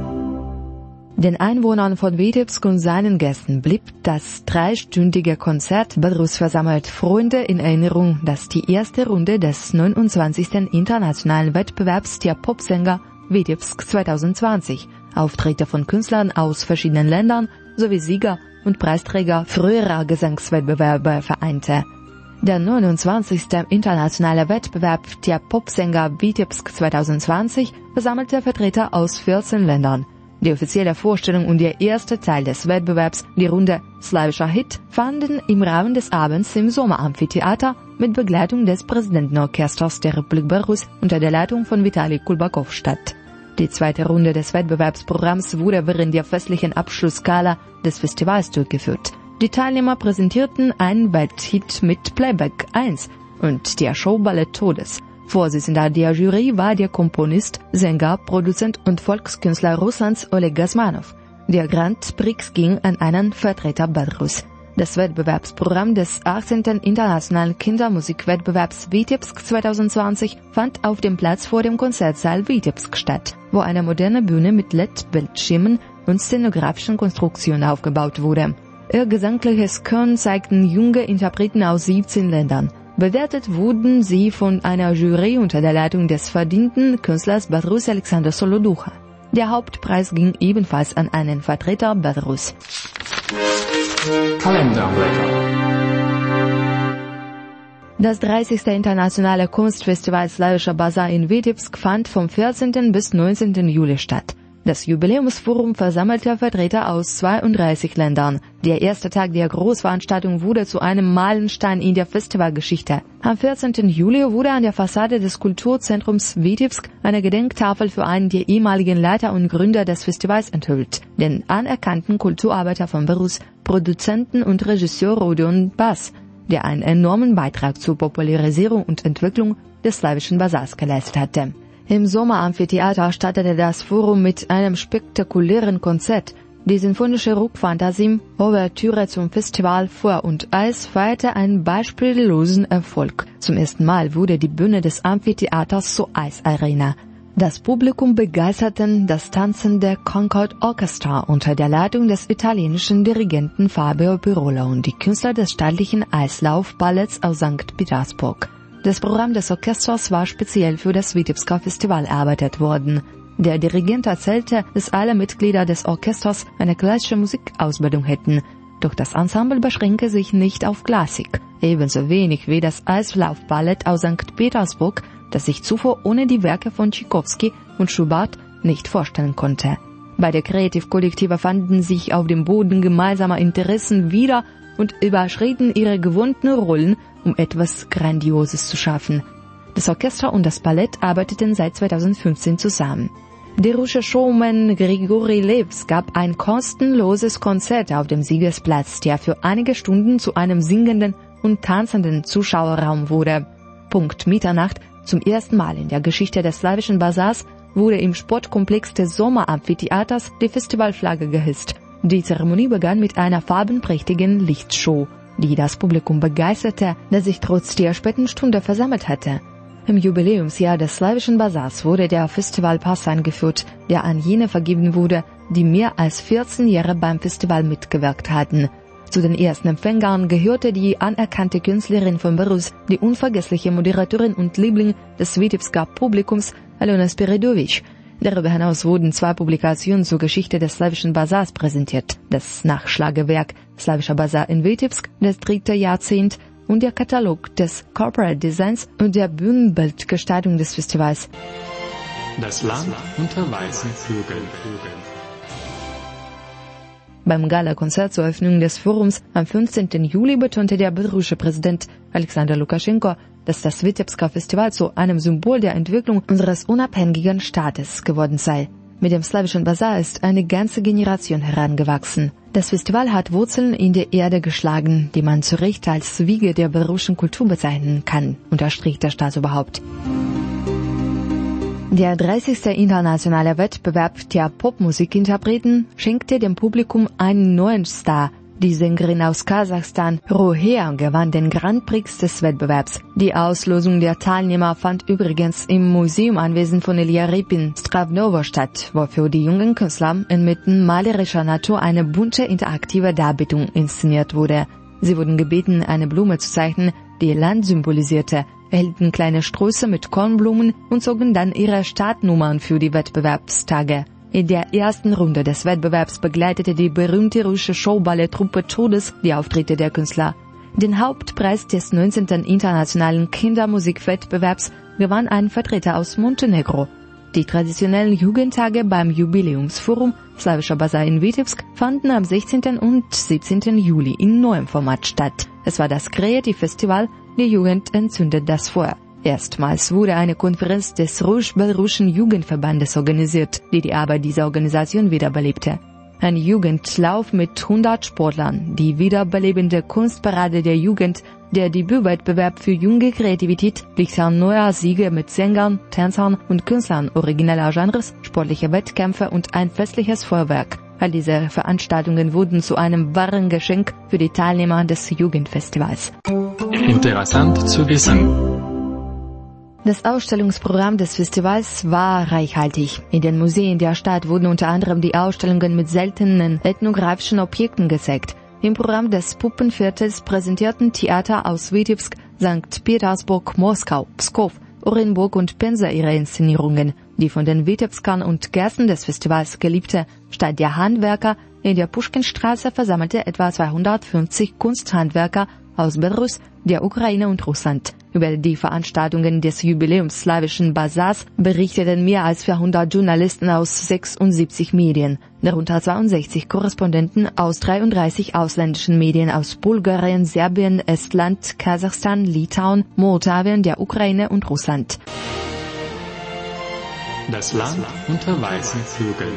Den Einwohnern von Witebsk und seinen Gästen blieb das dreistündige Konzert Belarus versammelt Freunde in Erinnerung, das die erste Runde des neunundzwanzigsten Internationalen Wettbewerbs der Popsänger Witebsk zweitausendzwanzig, Auftritte von Künstlern aus verschiedenen Ländern sowie Sieger und Preisträger früherer Gesangswettbewerbe vereinte. Der neunundzwanzigste Internationale Wettbewerb der Popsänger Witebsk zweitausendzwanzig versammelte Vertreter aus vierzehn Ländern. Die offizielle Vorstellung und der erste Teil des Wettbewerbs, die Runde Slawischer Hit, fanden im Rahmen des Abends im Sommeramphitheater mit Begleitung des Präsidentenorchesters der Republik Belarus unter der Leitung von Vitali Kulbakov statt. Die zweite Runde des Wettbewerbsprogramms wurde während der festlichen Abschlussgala des Festivals durchgeführt. Die Teilnehmer präsentierten einen Welthit mit Playback eins und der Show Ballett Todes. Vorsitzender der Jury war der Komponist, Sänger, Produzent und Volkskünstler Russlands Oleg Gasmanov. Der Grand Prix ging an einen Vertreter Belarus. Das Wettbewerbsprogramm des achtzehnten Internationalen Kindermusikwettbewerbs Witebsk zweitausendzwanzig fand auf dem Platz vor dem Konzertsaal Witebsk statt, wo eine moderne Bühne mit L E D-Bildschirmen und szenografischen Konstruktionen aufgebaut wurde. Ihr gesangliches Können zeigten junge Interpreten aus siebzehn Ländern. Bewertet wurden sie von einer Jury unter der Leitung des verdienten Künstlers Belarus Alexander Soloducha. Der Hauptpreis ging ebenfalls an einen Vertreter Belarus. Kalenderblätter. Das dreißigste Internationale Kunstfestival Slawischer Basar in Witebsk fand vom vierzehnten bis neunzehnten Juli statt. Das Jubiläumsforum versammelte Vertreter aus zweiunddreißig Ländern. Der erste Tag der Großveranstaltung wurde zu einem Meilenstein in der Festivalgeschichte. Am vierzehnten Juli wurde an der Fassade des Kulturzentrums Witebsk eine Gedenktafel für einen der ehemaligen Leiter und Gründer des Festivals enthüllt, den anerkannten Kulturarbeiter von Belarus, Produzenten und Regisseur Rodion Bas, der einen enormen Beitrag zur Popularisierung und Entwicklung des Slawischen Basars geleistet hatte. Im Sommeramphitheater startete das Forum mit einem spektakulären Konzert. Die sinfonische Rockfantasie Ouvertüre zum Festival Feuer und Eis feierte einen beispiellosen Erfolg. Zum ersten Mal wurde die Bühne des Amphitheaters zur Eisarena. Das Publikum begeisterten das tanzende Concord Orchestra unter der Leitung des italienischen Dirigenten Fabio Pirola und die Künstler des staatlichen Eislaufballetts aus Sankt Petersburg. Das Programm des Orchesters war speziell für das Witebsker Festival erarbeitet worden. Der Dirigent erzählte, dass alle Mitglieder des Orchesters eine klassische Musikausbildung hätten. Doch das Ensemble beschränke sich nicht auf Klassik, ebenso wenig wie das Eislaufballett aus Sankt Petersburg, das sich zuvor ohne die Werke von Tschaikowski und Schubert nicht vorstellen konnte. Beide Kreativkollektive fanden sich auf dem Boden gemeinsamer Interessen wieder und überschritten ihre gewohnten Rollen, um etwas Grandioses zu schaffen. Das Orchester und das Ballett arbeiteten seit zweitausendfünfzehn zusammen. Der russische Showman Grigori Levs gab ein kostenloses Konzert auf dem Siegesplatz, der für einige Stunden zu einem singenden und tanzenden Zuschauerraum wurde. Punkt Mitternacht, zum ersten Mal in der Geschichte des slawischen Basars, wurde im Sportkomplex des Sommeramphitheaters die Festivalflagge gehisst. Die Zeremonie begann mit einer farbenprächtigen Lichtshow, die das Publikum begeisterte, das sich trotz der späten Stunde versammelt hatte. Im Jubiläumsjahr des slawischen Basars wurde der Festivalpass eingeführt, der an jene vergeben wurde, die mehr als vierzehn Jahre beim Festival mitgewirkt hatten. Zu den ersten Empfängern gehörte die anerkannte Künstlerin von Beruf, die unvergessliche Moderatorin und Liebling des Witebsker Publikums, Alona Spiridovic. Darüber hinaus wurden zwei Publikationen zur Geschichte des slawischen Basars präsentiert. Das Nachschlagewerk Slawischer Basar in Witebsk, das dritte Jahrzehnt, und der Katalog des Corporate Designs und der Bühnenbildgestaltung des Festivals. Das Land unter weißen Flügeln. Beim Gala-Konzert zur Eröffnung des Forums am fünfzehnten Juli betonte der belarussische Präsident Alexander Lukaschenko, dass das Witebsker Festival zu einem Symbol der Entwicklung unseres unabhängigen Staates geworden sei. Mit dem slawischen Basar ist eine ganze Generation herangewachsen. Das Festival hat Wurzeln in der Erde geschlagen, die man zu Recht als Wiege der belarussischen Kultur bezeichnen kann, unterstrich der Staatsoberhaupt. Der dreißigste internationale Wettbewerb der Popmusikinterpreten schenkte dem Publikum einen neuen Star. Die Sängerin aus Kasachstan, Roher, gewann den Grand Prix des Wettbewerbs. Die Auslosung der Teilnehmer fand übrigens im Museumanwesen von Ilya Repin, Stravnovo statt, wofür die jungen Künstler inmitten malerischer Natur eine bunte interaktive Darbietung inszeniert wurde. Sie wurden gebeten, eine Blume zu zeichnen, die ihr Land symbolisierte, erhielten kleine Sträuße mit Kornblumen und zogen dann ihre Startnummern für die Wettbewerbstage. In der ersten Runde des Wettbewerbs begleitete die berühmte russische Showballetttruppe Todes die Auftritte der Künstler. Den Hauptpreis des neunzehnten internationalen Kindermusikwettbewerbs gewann ein Vertreter aus Montenegro. Die traditionellen Jugendtage beim Jubiläumsforum Slawischer Basar in Witebsk fanden am sechzehnten und siebzehnten Juli in neuem Format statt. Es war das Kreativfestival Die Jugend entzündet das Feuer. Erstmals wurde eine Konferenz des russisch-belarussischen Jugendverbandes organisiert, die die Arbeit dieser Organisation wiederbelebte. Ein Jugendlauf mit hundert Sportlern, die wiederbelebende Kunstparade der Jugend, der Debütwettbewerb für junge Kreativität, Lichter neuer Siege mit Sängern, Tänzern und Künstlern origineller Genres, sportliche Wettkämpfe und ein festliches Feuerwerk. All diese Veranstaltungen wurden zu einem wahren Geschenk für die Teilnehmer des Jugendfestivals. Interessant zu wissen. Das Ausstellungsprogramm des Festivals war reichhaltig. In den Museen der Stadt wurden unter anderem die Ausstellungen mit seltenen ethnografischen Objekten gezeigt. Im Programm des Puppenviertels präsentierten Theater aus Witebsk, Sankt Petersburg, Moskau, Pskow, Orenburg und Penza ihre Inszenierungen. Die von den Witebskern und Gästen des Festivals geliebte Stadt der Handwerker in der Puschkinstraße versammelte etwa zweihundertfünfzig Kunsthandwerker aus Belarus, der Ukraine und Russland. Über die Veranstaltungen des Jubiläums slawischen Basars berichteten mehr als vierhundert Journalisten aus sechsundsiebzig Medien, darunter zweiundsechzig Korrespondenten aus dreiunddreißig ausländischen Medien aus Bulgarien, Serbien, Estland, Kasachstan, Litauen, Moldawien, der Ukraine und Russland. Das Land unter weißen Flügeln.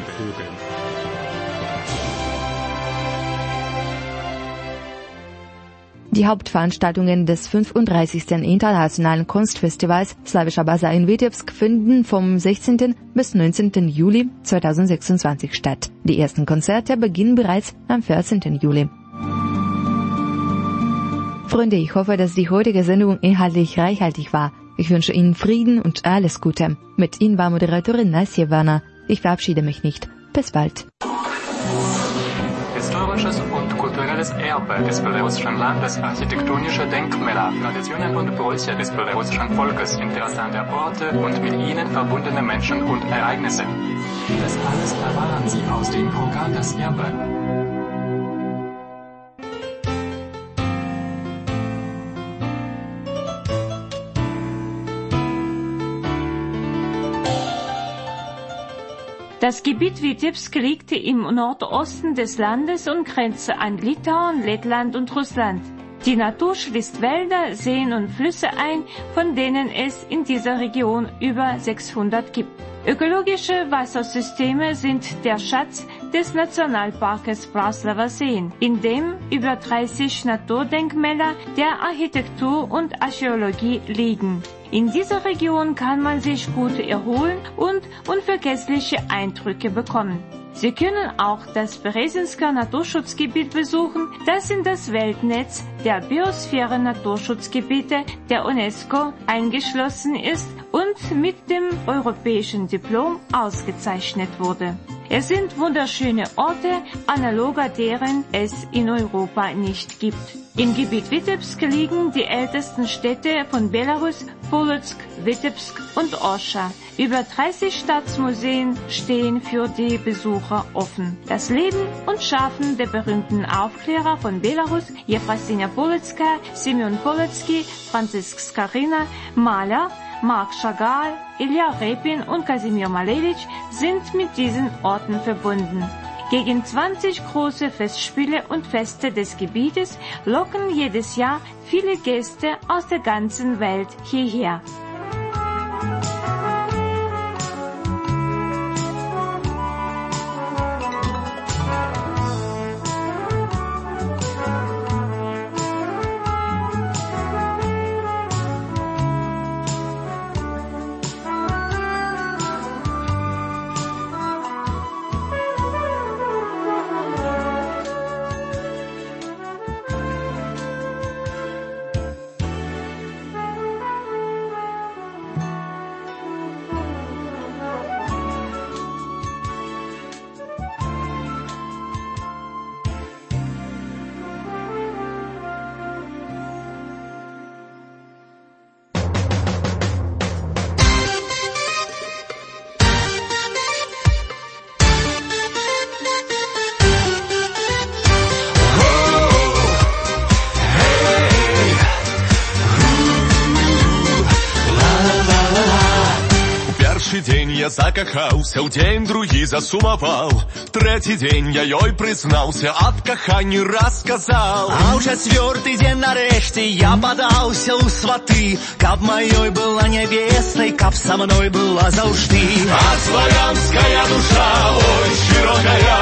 Die Hauptveranstaltungen des fünfunddreißigsten Internationalen Kunstfestivals Slawischer Basar in Witebsk finden vom sechzehnten bis neunzehnten Juli zweitausendsechsundzwanzig statt. Die ersten Konzerte beginnen bereits am vierzehnten Juli. Freunde, ich hoffe, dass die heutige Sendung inhaltlich reichhaltig war. Ich wünsche Ihnen Frieden und alles Gute. Mit Ihnen war Moderatorin Nasja Werner. Ich verabschiede mich nicht. Bis bald. Historisches und kulturelles Erbe des belarussischen Landes, architektonische Denkmäler, Traditionen und Bräuche des belarussischen Volkes, interessante Orte und mit ihnen verbundene Menschen und Ereignisse. Das alles erfahren Sie aus dem Programm Das Erbe. Das Gebiet Witebsk liegt im Nordosten des Landes und grenzt an Litauen, Lettland und Russland. Die Natur schließt Wälder, Seen und Flüsse ein, von denen es in dieser Region über sechshundert gibt. Ökologische Wassersysteme sind der Schatz des Nationalparkes Praslava Seen, in dem über dreißig Naturdenkmäler der Architektur und Archäologie liegen. In dieser Region kann man sich gut erholen und unvergessliche Eindrücke bekommen. Sie können auch das Berezinsker Naturschutzgebiet besuchen, das in das Weltnetz der Biosphären-Naturschutzgebiete der UNESCO eingeschlossen ist und mit dem europäischen Diplom ausgezeichnet wurde. Es sind wunderschöne Orte, analoger deren es in Europa nicht gibt. Im Gebiet Witebsk liegen die ältesten Städte von Belarus, Polotsk, Witebsk und Orscha. Über dreißig Staatsmuseen stehen für die Besucher offen. Das Leben und Schaffen der berühmten Aufklärer von Belarus, Jefrosinia Polotskaya, Simeon Polotsky, Franzisk Skarina, Maler, Marc Chagall, Ilya Repin und Kasimir Malevich sind mit diesen Orten verbunden. Gegen zwanzig große Festspiele und Feste des Gebietes locken jedes Jahr viele Gäste aus der ganzen Welt hierher. День я закахаўся, ў дзень другі засумаваў. Трэці дзень я ёй прызнаўся, аб каханні расказаў. А ў чацвёрты дзень нарэшце я падаўся ў сваты, каб маёй была нябеснай, каб са мной была заўжды. А славянская душа, ой, шырокая,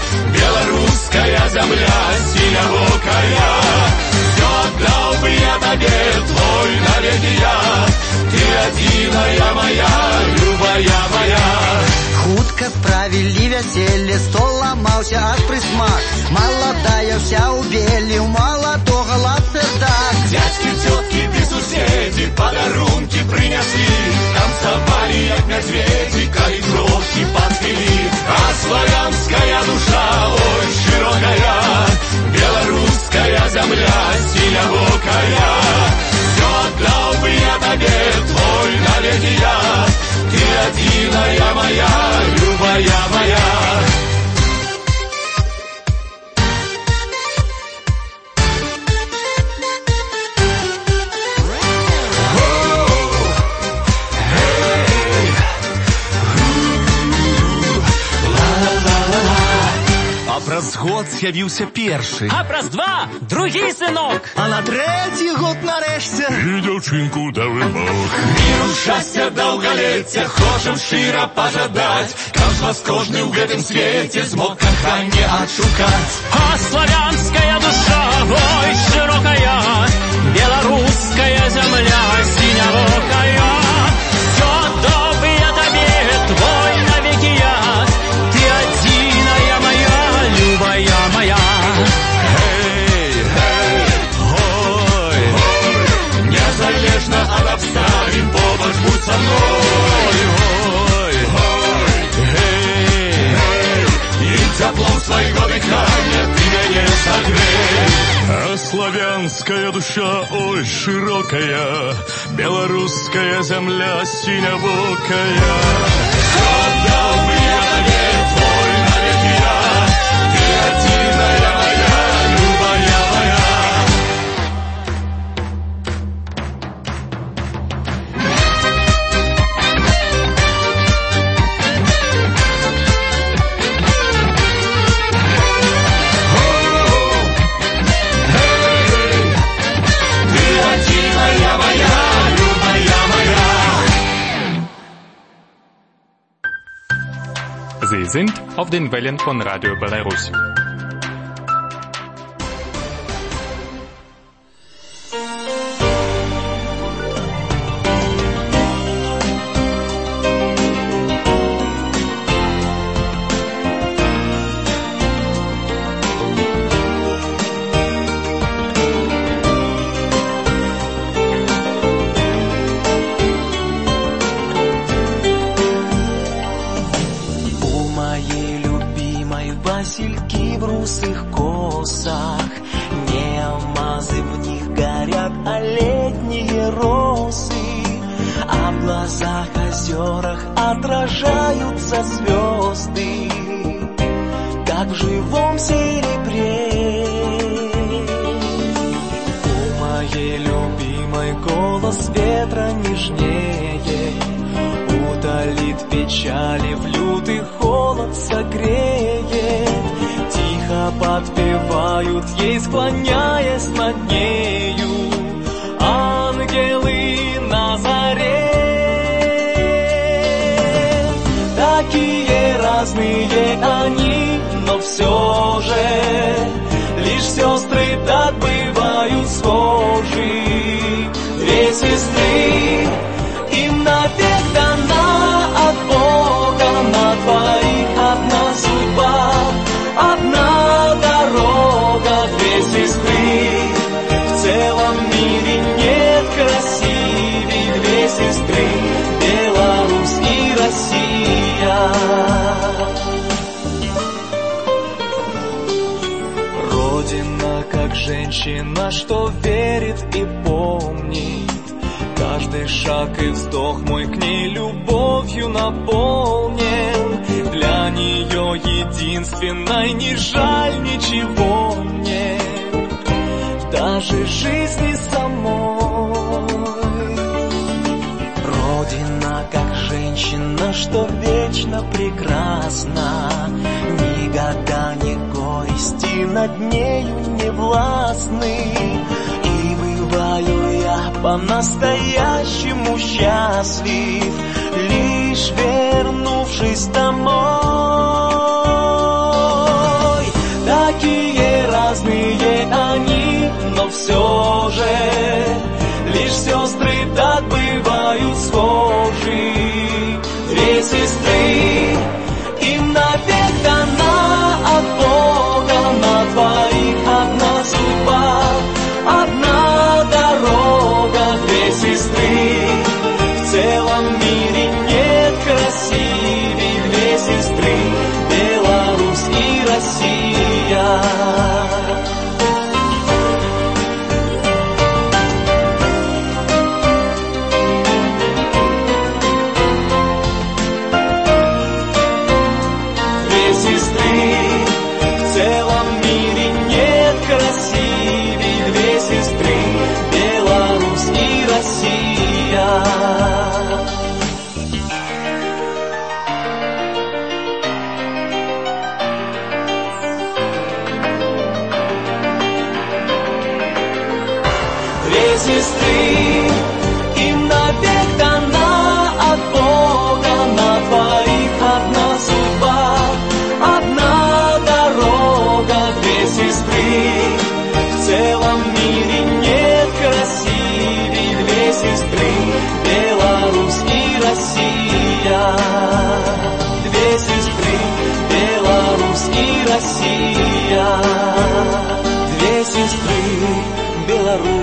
беларуская зямля, сінявокая. Всё аддаў бы я табе, твой навекі я, ты адзіная моя, любая моя. Хутка справілі вяселле, стол ламаўся ад прысмак. Маладая вся ў белі, у маладога лапсердак. Дзядзькі, цёткі ды суседзі падарункі прыняслі, танцавалі як мядзведзі, калі трохі падпілі. А славянская душа, ой, шырокая, беларуская зямля, сінявокая. Всё аддаў бы я табе, твой навекі я, ты адзіная моя, любая моя. Праз год з'явіўся першы, а праз два другі сынок, а на трэці год нарэшце і дзяўчынку даў Бог. Міру, шчасця, даўгалецця хочам шчыра пажадаць, каб вас кожны ў гэтым свеце змог каханне адшукаць. А славянская душа, ой, шырокая, беларуская зямля, сінявокая. Всё аддаў бы я табе, твой навекі я, ты адзіная моя, любая моя. Эй, эй, ой, ой, незалежна ад абставін, славянская душа, ой, широкая, белорусская земля синевокая. Отдал бы я тебе твой навеки я, ты единая моя, любая моя. Sie sind auf den Wellen von Radio Belarus. Васильки в русых косах, неамазы в них горят, а летние росы, а в глазах озерах отражаются звезды, как в живом серебре. У моей любимой голос ветра нежнее, утолит печали, в лютый холод согреет. Тихо подпевают ей, склоняясь над нею, ангелы на заре. Такие разные они, но все же лишь сестры так бывают схожи. Две сестры, им навек дана от Бога, на двоих одна судьба, одна дорога. Две сестры, в целом мире нет красивей. Две сестры, Беларусь и Россия. Родина, как женщина, что верит и помнит. Каждый шаг и вздох мой к ней любовью наполнен. Для нее единственной не жаль ничего мне, даже жизни самой. Родина, как женщина, что вечно прекрасна. Ни года, ни горести над нею не властны. И бываю я по-настоящему счастлив, лишь вернувшись домой. Такие разные они, но все же лишь сестры так бывают схожи. Две сестры, им навек дана от Бога, на двоих одна судьба, одна дорога. Две сестры, в целом мире нет красивей. Две сестры, Беларусь и Россия. Две сестры, им навек дана от Бога, на двоих одна судьба, одна дорога. Две сестры, в целом мире нет красивей. Две сестры, Беларусь и Россия. Две сестры, Беларусь и Россия. Две сестры, Беларусь.